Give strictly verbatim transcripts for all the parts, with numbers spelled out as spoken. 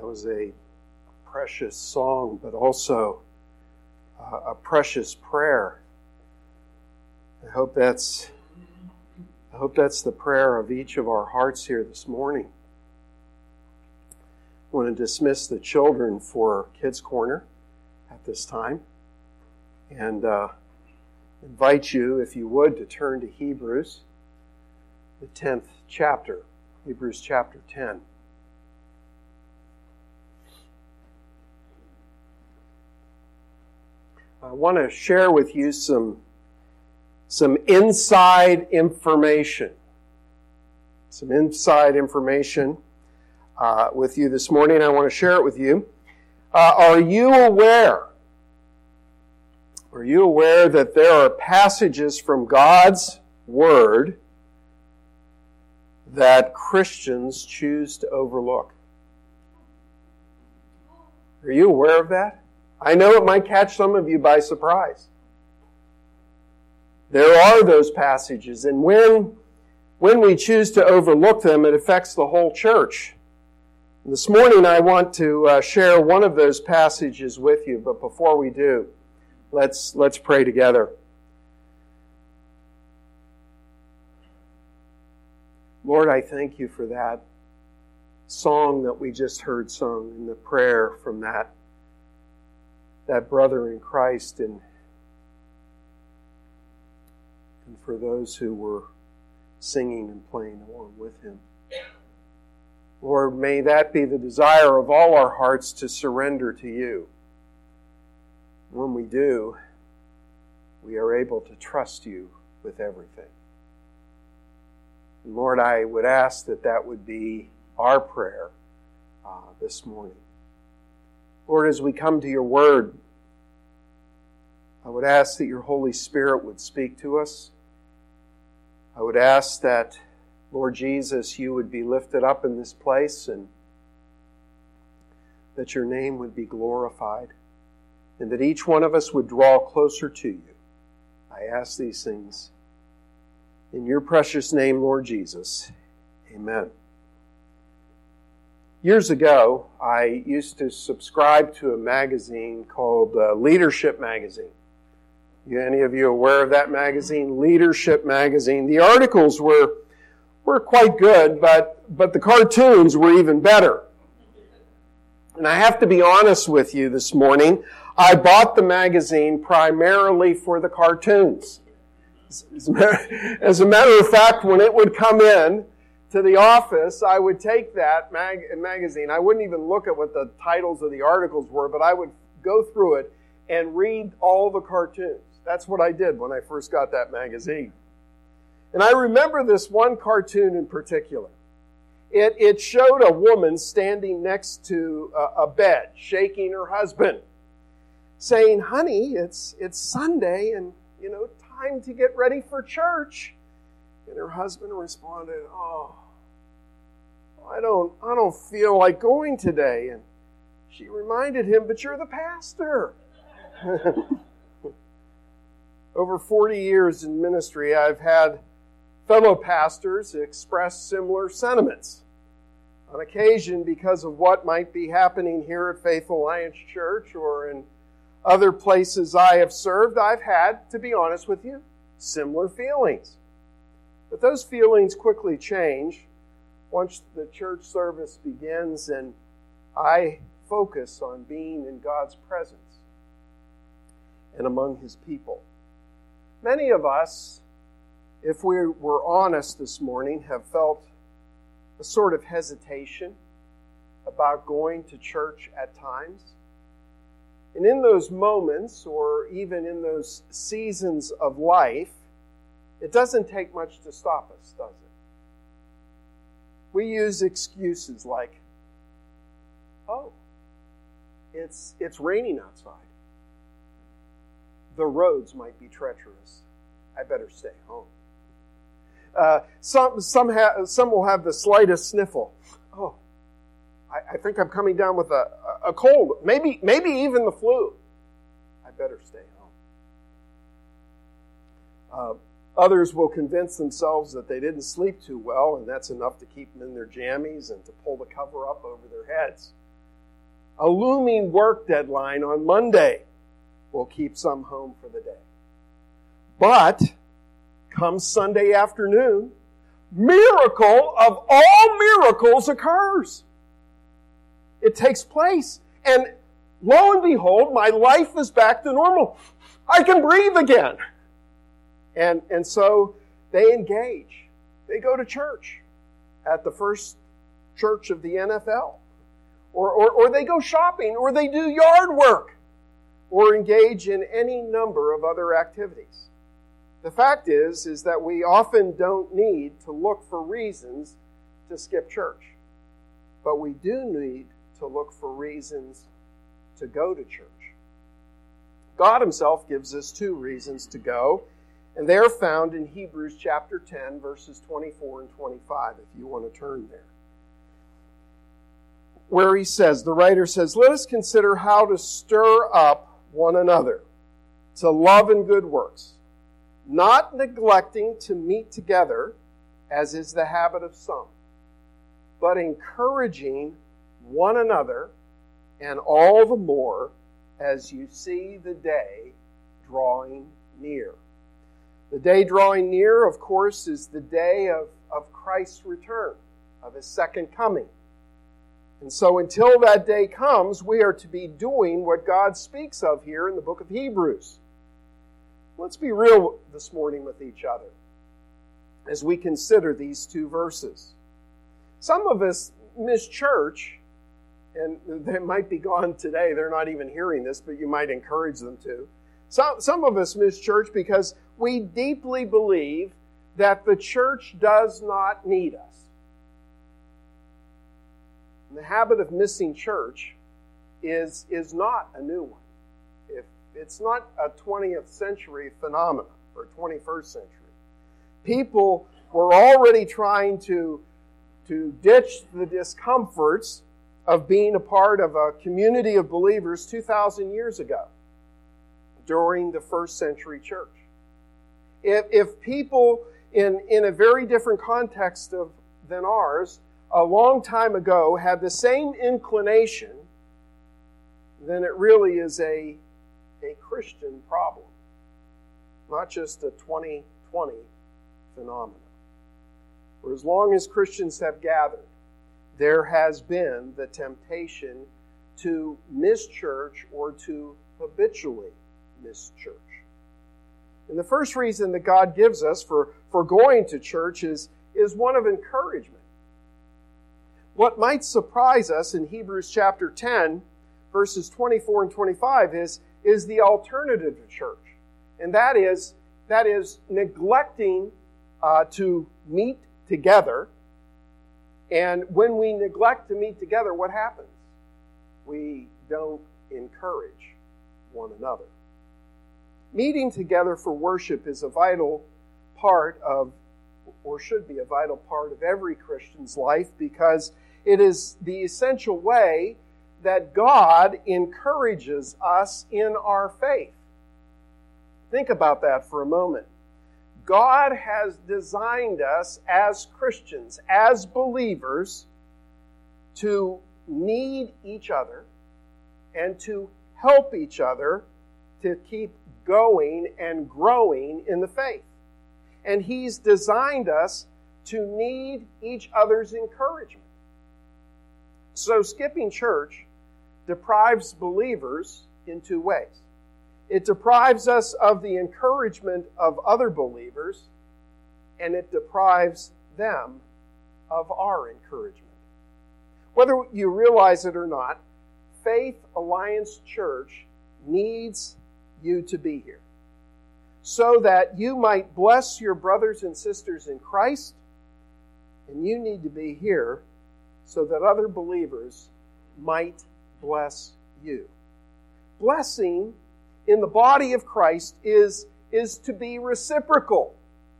was a precious song, but also uh, a precious prayer. I hope that's I hope that's the prayer of each of our hearts here this morning. I want to dismiss the children for Kids Corner at this time, and uh, invite you, if you would, to turn to Hebrews, the tenth chapter, Hebrews chapter ten. I want to share with you some, some inside information. Some inside information uh, with you this morning. I want to share it with you. Uh, are you aware? Are you aware that there are passages from God's Word that Christians choose to overlook? Are you aware of that? I know it might catch some of you by surprise. There are those passages, and when, when we choose to overlook them, it affects the whole church. And this morning I want to uh, share one of those passages with you, but before we do, let's, let's pray together. Lord, I thank you for that song that we just heard sung and the prayer from that that brother in Christ, and, and for those who were singing and playing along with him. Lord, may that be the desire of all our hearts to surrender to you. When we do, we are able to trust you with everything. And Lord, I would ask that that would be our prayer uh, this morning. Lord, as we come to your word, I would ask that your Holy Spirit would speak to us. I would ask that, Lord Jesus, you would be lifted up in this place and that your name would be glorified and that each one of us would draw closer to you. I ask these things in your precious name, Lord Jesus. Amen. Years ago, I used to subscribe to a magazine called uh, Leadership Magazine. You, any of you aware of that magazine? Leadership Magazine. The articles were were quite good, but but the cartoons were even better. And I have to be honest with you this morning. I bought the magazine primarily for the cartoons. As a matter, as a matter of fact, when it would come in to the office, I would take that mag- magazine. I wouldn't even look at what the titles of the articles were, but I would go through it and read all the cartoons. That's what I did when I first got that magazine. And I remember this one cartoon in particular. It, it showed a woman standing next to a, a bed, shaking her husband, saying, "Honey, it's it's Sunday and, you know, time to get ready for church." And her husband responded, "Oh, I don't, I don't feel like going today." And she reminded him, "But you're the pastor." Over forty years in ministry, I've had fellow pastors express similar sentiments. On occasion, because of what might be happening here at Faith Alliance Church or in other places I have served, I've had, to be honest with you, similar feelings. But those feelings quickly change once the church service begins and I focus on being in God's presence and among His people. Many of us, if we were honest this morning, have felt a sort of hesitation about going to church at times. And in those moments, or even in those seasons of life, it doesn't take much to stop us, does it? We use excuses like, "Oh, it's it's raining outside. The roads might be treacherous. I better stay home." Uh, some some ha- some will have the slightest sniffle. "Oh, I, I think I'm coming down with a, a cold. Maybe maybe even the flu. I better stay home." Uh, Others will convince themselves that they didn't sleep too well, and that's enough to keep them in their jammies and to pull the cover up over their heads. A looming work deadline on Monday will keep some home for the day. But come Sunday afternoon, miracle of all miracles occurs. It takes place. And lo and behold, my life is back to normal. I can breathe again. And, and so they engage. They go to church at the first church of the N F L. Or, or, or they go shopping, or they do yard work, or engage in any number of other activities. The fact is, is that we often don't need to look for reasons to skip church. But we do need to look for reasons to go to church. God Himself gives us two reasons to go, and they are found in Hebrews chapter ten, verses twenty-four and twenty-five, if you want to turn there. Where he says, the writer says, let us consider how to stir up one another to love and good works, not neglecting to meet together, as is the habit of some, but encouraging one another, and all the more as you see the day drawing near. The day drawing near, of course, is the day of, of Christ's return, of His second coming. And so until that day comes, we are to be doing what God speaks of here in the book of Hebrews. Let's be real this morning with each other as we consider these two verses. Some of us miss church, and they might be gone today. They're not even hearing this, but you might encourage them to. Some, some of us miss church because we deeply believe that the church does not need us. And the habit of missing church is, is not a new one. If it's not a twentieth century phenomenon or twenty-first century. People were already trying to, to ditch the discomforts of being a part of a community of believers two thousand years ago during the first century church. If, if people in, in a very different context of, than ours a long time ago had the same inclination, then it really is a, a Christian problem, not just a twenty twenty phenomenon. For as long as Christians have gathered, there has been the temptation to miss church or to habitually miss church. And the first reason that God gives us for, for going to church is, is one of encouragement. What might surprise us in Hebrews chapter ten, verses twenty-four and twenty-five, is, is the alternative to church. And that is, that is neglecting uh, to meet together. And when we neglect to meet together, what happens? We don't encourage one another. Meeting together for worship is a vital part of, or should be a vital part of every Christian's life, because it is the essential way that God encourages us in our faith. Think about that for a moment. God has designed us as Christians, as believers, to need each other and to help each other to keep going and growing in the faith. And He's designed us to need each other's encouragement. So skipping church deprives believers in two ways. It deprives us of the encouragement of other believers, and it deprives them of our encouragement. Whether you realize it or not, Faith Alliance Church needs you to be here so that you might bless your brothers and sisters in Christ, and you need to be here so that other believers might bless you. Blessing in the body of Christ is, is to be reciprocal.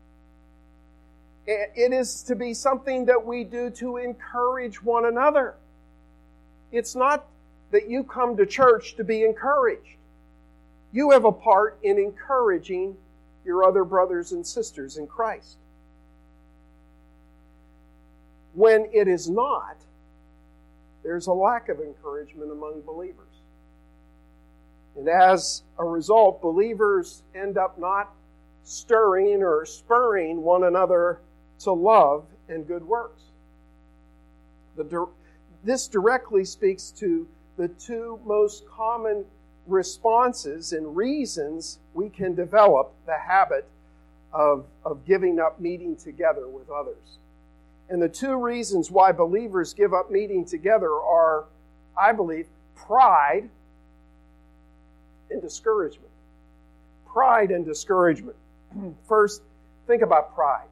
It is to be something that we do to encourage one another. It's not that you come to church to be encouraged. You have a part in encouraging your other brothers and sisters in Christ. When it is not, there's a lack of encouragement among believers. And as a result, believers end up not stirring or spurring one another to love and good works. The, this directly speaks to the two most common responses and reasons we can develop the habit of, of giving up meeting together with others. And the two reasons why believers give up meeting together are, I believe, pride and discouragement. Pride and discouragement. First, think about pride.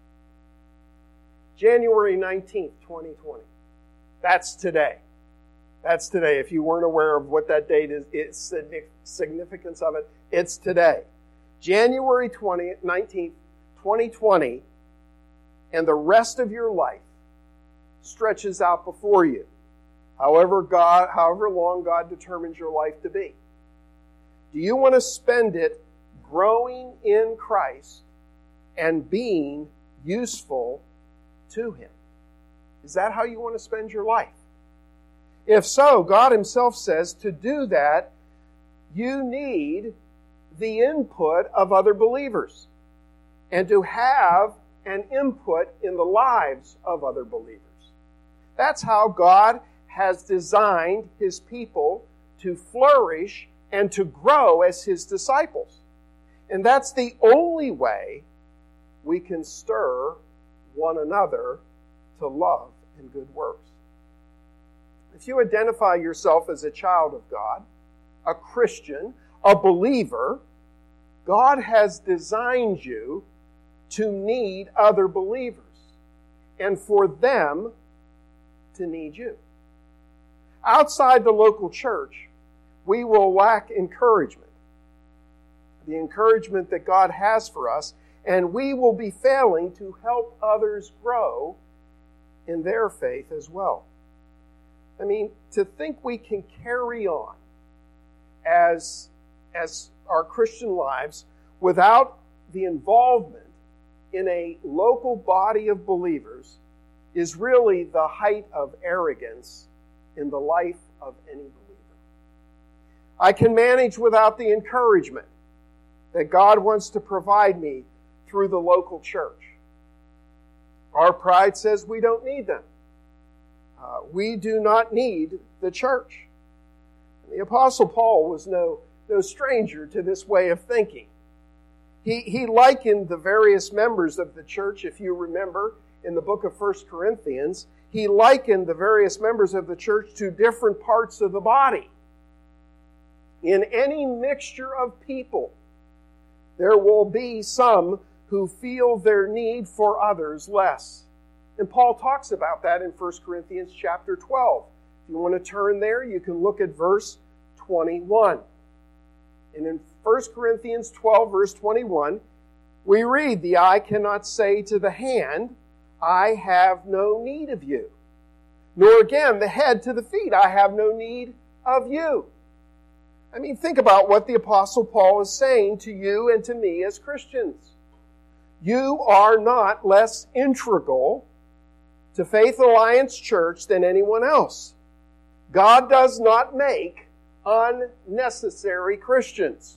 January nineteenth, twenty twenty. That's today. That's today. If you weren't aware of what that date is, it's the significance of it, it's today. January twentieth, nineteenth, twenty twenty, and the rest of your life stretches out before you. However God, however long God determines your life to be. Do you want to spend it growing in Christ and being useful to Him? Is that how you want to spend your life? If so, God Himself says to do that, you need the input of other believers and to have an input in the lives of other believers. That's how God has designed His people to flourish and to grow as His disciples. And that's the only way we can stir one another to love and good works. If you identify yourself as a child of God, a Christian, a believer, God has designed you to need other believers and for them to need you. Outside the local church, we will lack encouragement, the encouragement that God has for us, and we will be failing to help others grow in their faith as well. I mean, to think we can carry on as, as our Christian lives without the involvement in a local body of believers is really the height of arrogance in the life of any believer. I can manage without the encouragement that God wants to provide me through the local church. Our pride says we don't need them. Uh, we do not need the church. The Apostle Paul was no, no stranger to this way of thinking. He, he likened the various members of the church, if you remember, in the book of First Corinthians, he likened the various members of the church to different parts of the body. In any mixture of people, there will be some who feel their need for others less. And Paul talks about that in First Corinthians chapter twelve. If you want to turn there, you can look at verse twenty-one. And in First Corinthians twelve, verse twenty-one, we read, "The eye cannot say to the hand, I have no need of you. Nor again the head to the feet, I have no need of you." I mean, think about what the Apostle Paul is saying to you and to me as Christians. You are not less integral to Faith Alliance Church than anyone else. God does not make unnecessary Christians.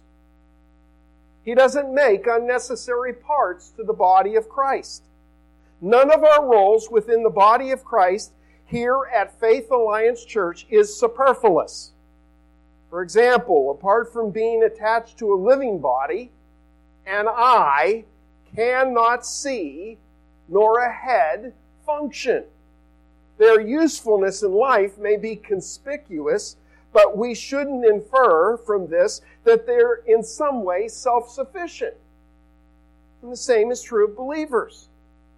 He doesn't make unnecessary parts to the body of Christ. None of our roles within the body of Christ here at Faith Alliance Church is superfluous. For example, apart from being attached to a living body, an eye cannot see nor a head function. Their usefulness in life may be conspicuous, but we shouldn't infer from this that they're in some way self-sufficient. And the same is true of believers.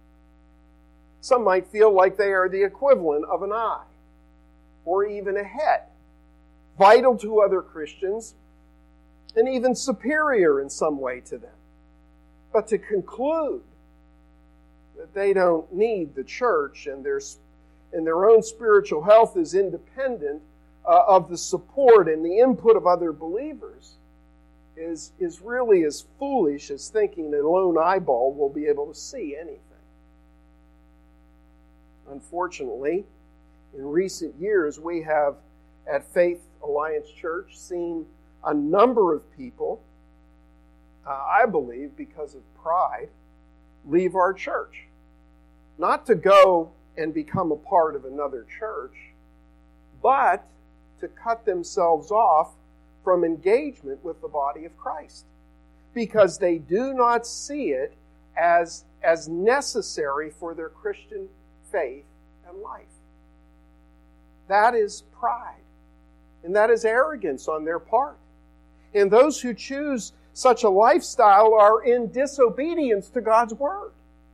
Some might feel like they are the equivalent of an eye or even a head, vital to other Christians and even superior in some way to them. But to conclude that they don't need the church and their, and their own spiritual health is independent uh, of the support and the input of other believers is, is really as foolish as thinking a lone eyeball will be able to see anything. Unfortunately, In recent years, we have at Faith Alliance Church seen a number of people, uh, I believe because of pride, leave our church. Not to go and become a part of another church, but to cut themselves off from engagement with the body of Christ. Because they do not see it as, as necessary for their Christian faith and life. That is pride. And that is arrogance on their part. And those who choose such a lifestyle are in disobedience to God's Word.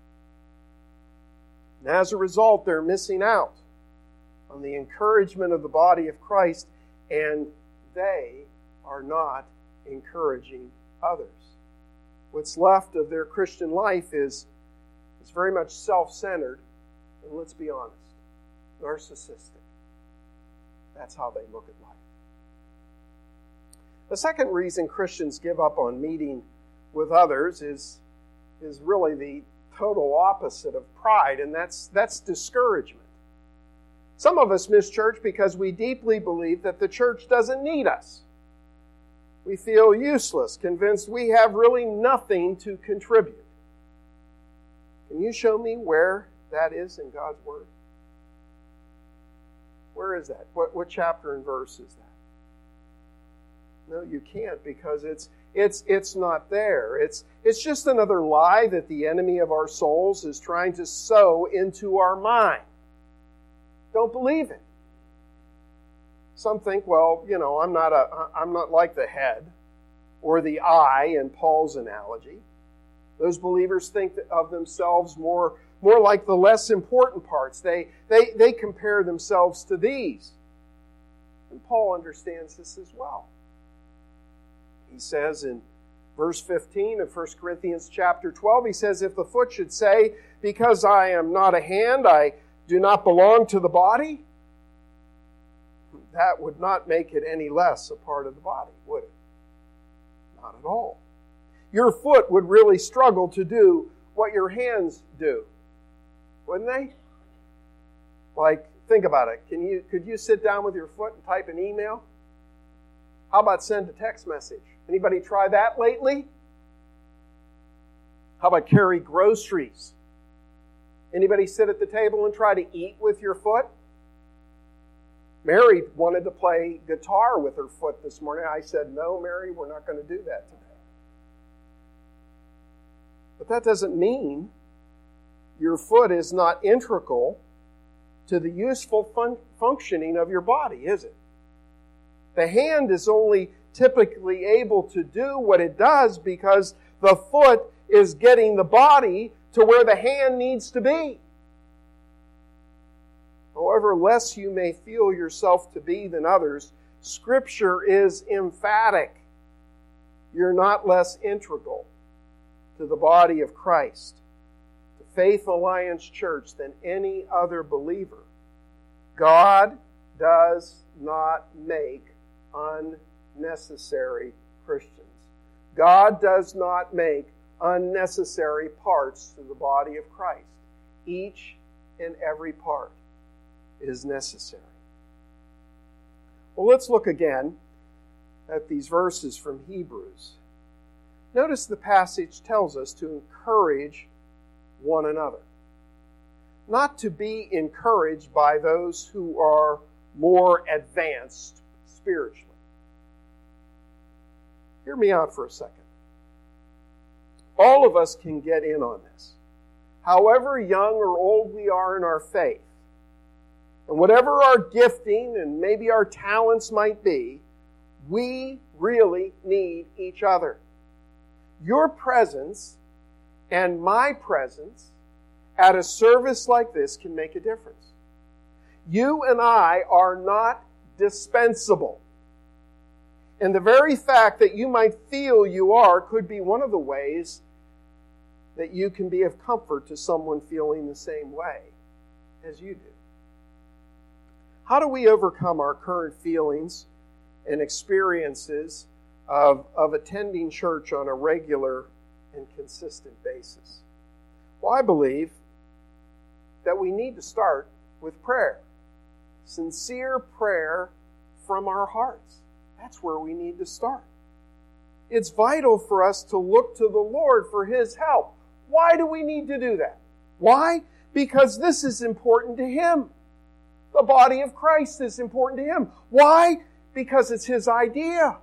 And as a result, they're missing out on the encouragement of the body of Christ, and they are not encouraging others. What's left of their Christian life is, is very much self-centered, and let's be honest, narcissistic. That's how they look at life. The second reason Christians give up on meeting with others is, is really the total opposite of pride, and that's, that's discouragement. Some of us miss church because we deeply believe that the church doesn't need us. We feel useless, convinced we have really nothing to contribute. Can you show me where that is in God's Word? Where is that? What, what chapter and verse is that? No, you can't, because it's it's it's not there. It's it's just another lie that the enemy of our souls is trying to sow into our mind. Don't believe it. Some think, well, you know, I'm not a I'm not like the head or the eye in Paul's analogy. Those believers think of themselves more more like the less important parts. They they they compare themselves to these. And Paul understands this as well. He says in verse fifteen of First Corinthians chapter twelve, he says, if the foot should say, because I am not a hand, I do not belong to the body, that would not make it any less a part of the body, would it? Not at all. Your foot would really struggle to do what your hands do, wouldn't they? Like, think about it. Can you could you sit down with your foot and type an email? How about send a text message? Anybody try that lately? How about carry groceries? Anybody sit at the table and try to eat with your foot? Mary wanted to play guitar with her foot this morning. I said, no, Mary, we're not going to do that today. But that doesn't mean your foot is not integral to the useful fun- functioning of your body, is it? The hand is only typically able to do what it does because the foot is getting the body to where the hand needs to be. However less you may feel yourself to be than others, Scripture is emphatic. You're not less integral to the body of Christ, to Faith Alliance Church, than any other believer. God does not make unnecessary Christians. God does not make unnecessary parts to the body of Christ. Each and every part is necessary. Well, let's look again at these verses from Hebrews. Notice the passage tells us to encourage one another. Not to be encouraged by those who are more advanced spiritually. Hear me out for a second. All of us can get in on this. However young or old we are in our faith, and whatever our gifting and maybe our talents might be, we really need each other. Your presence and my presence at a service like this can make a difference. You and I are not dispensable. And the very fact that you might feel you are could be one of the ways that you can be of comfort to someone feeling the same way as you do. How do we overcome our current feelings and experiences of, of attending church on a regular and consistent basis? Well, I believe that we need to start with prayer. sincere prayer from our hearts. That's where we need to start. It's vital for us to look to the Lord for His help. Why do we need to do that? Why? Because this is important to Him. The body of Christ is important to Him. Why? Because it's His idea.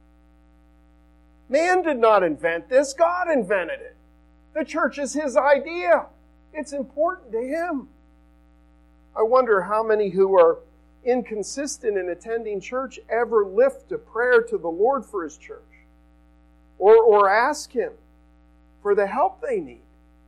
Man did not invent this. God invented it. The church is His idea. It's important to Him. I wonder how many who are inconsistent in attending church ever lift a prayer to the Lord for His church, or, or ask Him for the help they need.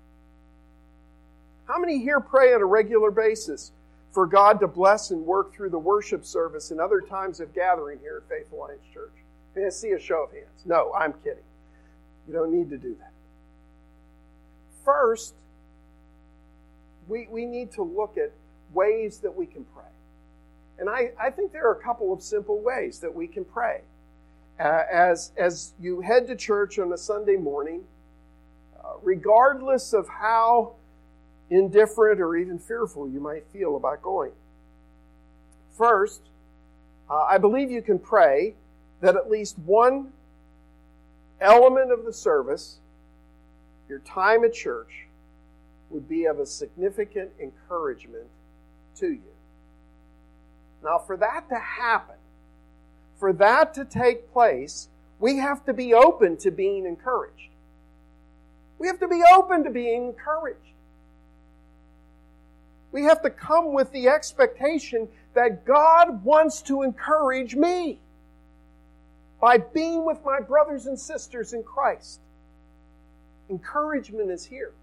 How many here pray on a regular basis for God to bless and work through the worship service and other times of gathering here at Faith Alliance Church? May I see a show of hands? No, I'm kidding. You don't need to do that. First, we, we need to look at ways that we can pray. And I, I think there are a couple of simple ways that we can pray. Uh, as, as you head to church on a Sunday morning, uh, regardless of how indifferent or even fearful you might feel about going. First, uh, I believe you can pray that at least one element of the service, your time at church, would be of a significant encouragement to you. Now, for that to happen, for that to take place, we have to be open to being encouraged. We have to be open to being encouraged. We have to come with the expectation that God wants to encourage me by being with my brothers and sisters in Christ. Encouragement is here.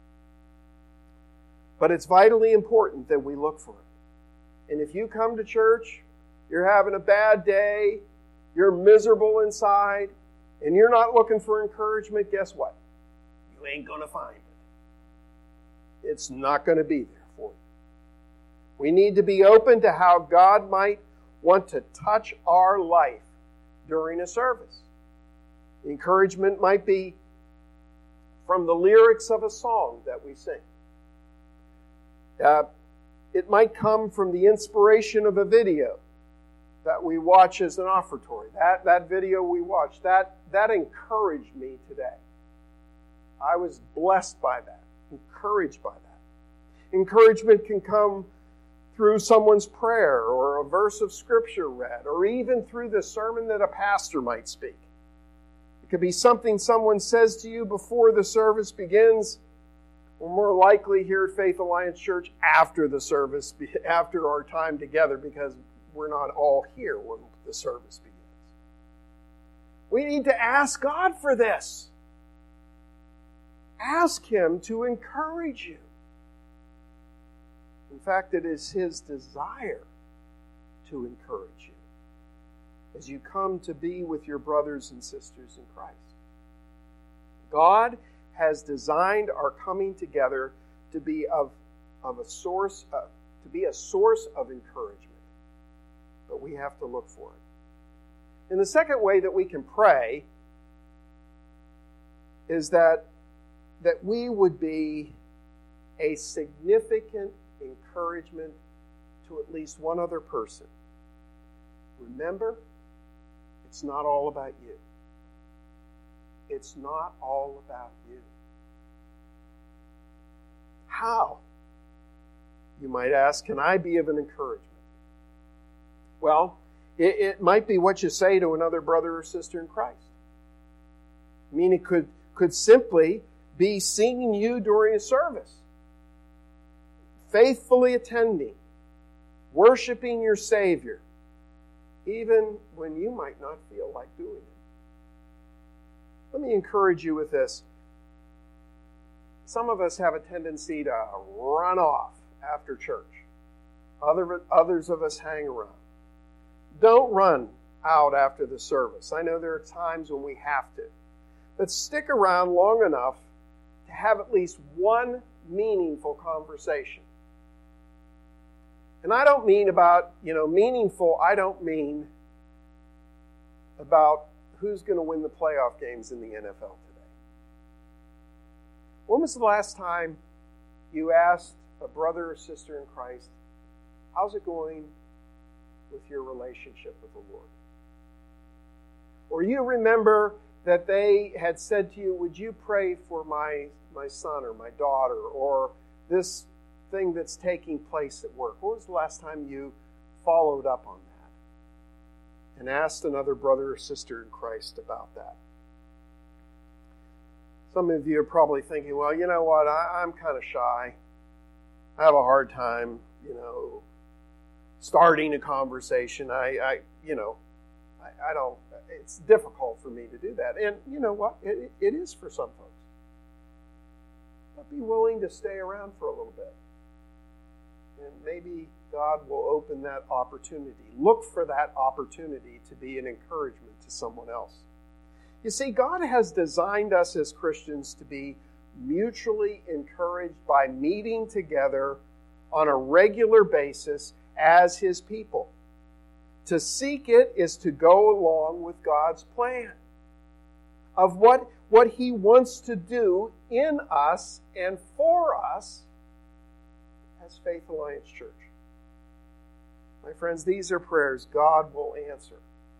But it's vitally important that we look for it. And if you come to church, you're having a bad day, you're miserable inside, and you're not looking for encouragement, guess what? You ain't going to find it. It's not going to be there for you. We need to be open to how God might want to touch our life during a service. The encouragement might be from the lyrics of a song that we sing. Uh, it might come from the inspiration of a video that we watch as an offertory. That, that video we watched, that, that encouraged me today. I was blessed by that, encouraged by that. Encouragement can come through someone's prayer or a verse of Scripture read, or even through the sermon that a pastor might speak. It could be something someone says to you before the service begins, or more likely here at Faith Alliance Church after the service, after our time together, because we're not all here when the service begins. We need to ask God for this. Ask Him to encourage you. In fact, it is His desire to encourage you as you come to be with your brothers and sisters in Christ. God has designed our coming together to be of, of a source of, to be a source of encouragement. But we have to look for it. And the second way that we can pray is that, that we would be a significant encouragement to at least one other person. Remember, it's not all about you. It's not all about you. How? You might ask, can I be of an encouragement? Well, it, it might be what you say to another brother or sister in Christ. I mean, it could, could simply be seeing you during a service, faithfully attending, worshiping your Savior, even when you might not feel like doing it. Let me encourage you with this. Some of us have a tendency to run off after church. Other, others of us hang around. Don't run out after the service. I know there are times when we have to. But stick around long enough to have at least one meaningful conversation. And I don't mean about, you know, meaningful, I don't mean about who's going to win the playoff games in the N F L today. When was the last time you asked a brother or sister in Christ, how's it going with your relationship with the Lord. Or you remember that they had said to you, would you pray for my, my son or my daughter, or this thing that's taking place at work? When was the last time you followed up on that and asked another brother or sister in Christ about that? Some of you are probably thinking, well, you know what, I, I'm kind of shy. I have a hard time, you know, starting a conversation. I, I you know, I, I don't, it's difficult for me to do that. And you know what, it, it is for some folks. But be willing to stay around for a little bit. And maybe God will open that opportunity. Look for that opportunity to be an encouragement to someone else. You see, God has designed us as Christians to be mutually encouraged by meeting together on a regular basis as His people. To seek it is to go along with God's plan of what, what He wants to do in us and for us as Faith Alliance Church. My friends, these are prayers God will answer.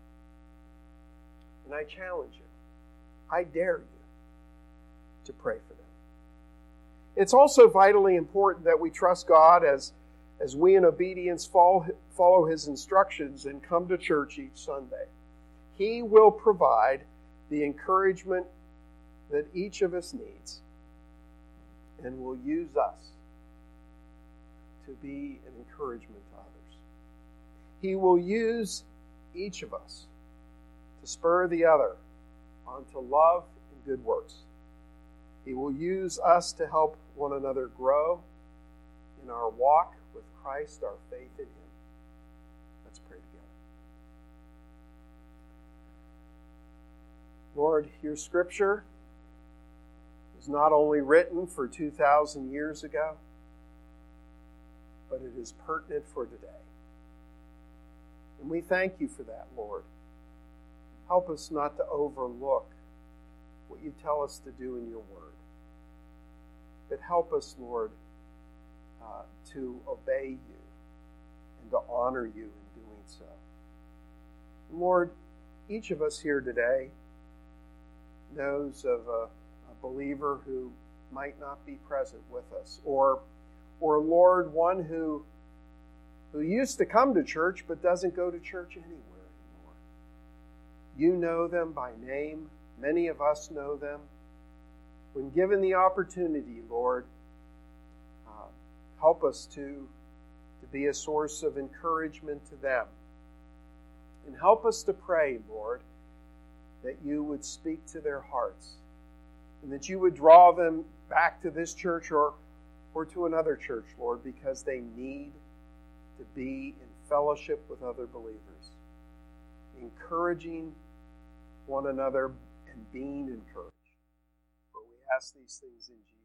And I challenge you. I dare you to pray for them. It's also vitally important that we trust God as, as we in obedience follow, follow His instructions and come to church each Sunday. He will provide the encouragement that each of us needs and will use us to be an encouragement to others. He will use each of us to spur the other onto love and good works. He will use us to help one another grow in our walk with Christ, our faith in Him. Let's pray together. Lord, your Scripture is not only written for two thousand years ago, but it is pertinent for today. And we thank you for that, Lord. Help us not to overlook what you tell us to do in your word. But help us, Lord, uh, to obey you and to honor you in doing so. Lord, each of us here today knows of a, a believer who might not be present with us, or, or Lord, one who, who used to come to church but doesn't go to church anywhere. You know them by name. Many of us know them. When given the opportunity, Lord, uh, help us to, to be a source of encouragement to them. And help us to pray, Lord, that you would speak to their hearts and that you would draw them back to this church or, or to another church, Lord, because they need to be in fellowship with other believers, encouraging one another and being encouraged. For we ask these things in Jesus' name.